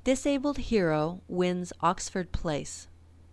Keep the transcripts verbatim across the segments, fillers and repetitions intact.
Disabled hero wins Oxford Place.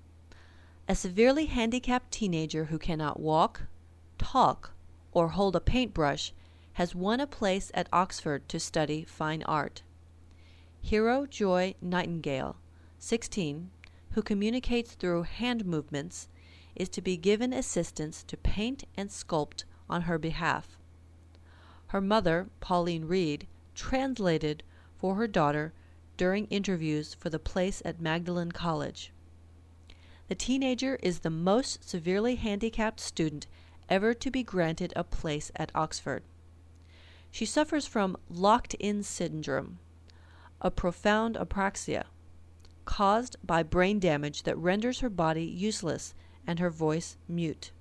A severely handicapped teenager who cannot walk, talk, or hold a paintbrush has won a place at Oxford to study fine art. Hero Joy Nightingale, sixteen, who communicates through hand movements, is to be given assistance to paint and sculpt on her behalf. Her mother, Pauline Reed, translated for her daughter during interviews for the place at Magdalen College. The teenager is the most severely handicapped student ever to be granted a place at Oxford. She suffers from locked-in syndrome, a profound apraxia, caused by brain damage that renders her body useless and her voice mute.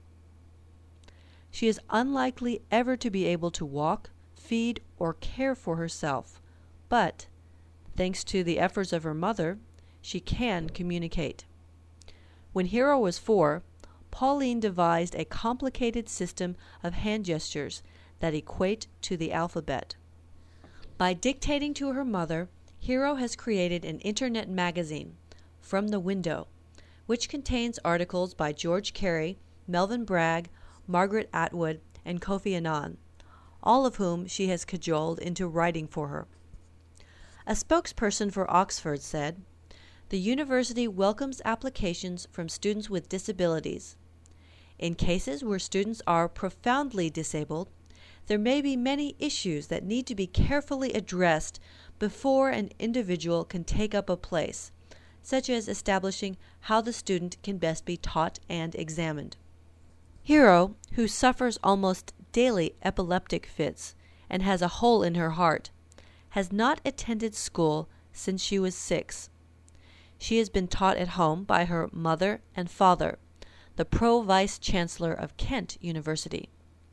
She is unlikely ever to be able to walk, feed, or care for herself, but, thanks to the efforts of her mother, she can communicate. When Hero was four, Pauline devised a complicated system of hand gestures that equate to the alphabet. By dictating to her mother, Hero has created an internet magazine, From the Window, which contains articles by George Carey, Melvin Bragg, Margaret Atwood, and Kofi Annan, all of whom she has cajoled into writing for her. A spokesperson for Oxford said, "The university welcomes applications from students with disabilities. In cases where students are profoundly disabled, there may be many issues that need to be carefully addressed before an individual can take up a place, such as establishing how the student can best be taught and examined." Hero, who suffers almost daily epileptic fits and has a hole in her heart, has not attended school since she was six. She has been taught at home by her mother and father, the pro-vice chancellor of Kent University.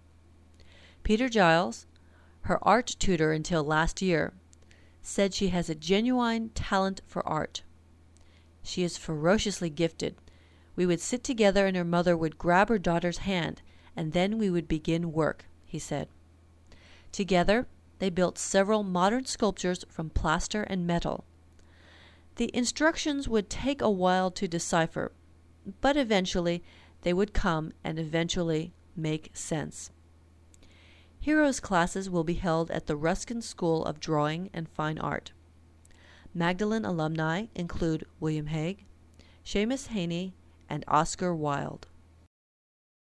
Peter Giles, her art tutor until last year, said she has a genuine talent for art. "She is ferociously gifted. We would sit together and her mother would grab her daughter's hand, and then we would begin work," he said. Together, they built several modern sculptures from plaster and metal. The instructions would take a while to decipher, but eventually they would come and eventually make sense. Hero's classes will be held at the Ruskin School of Drawing and Fine Art. Magdalen alumni include William Hague, Seamus Heaney, and Oscar Wilde.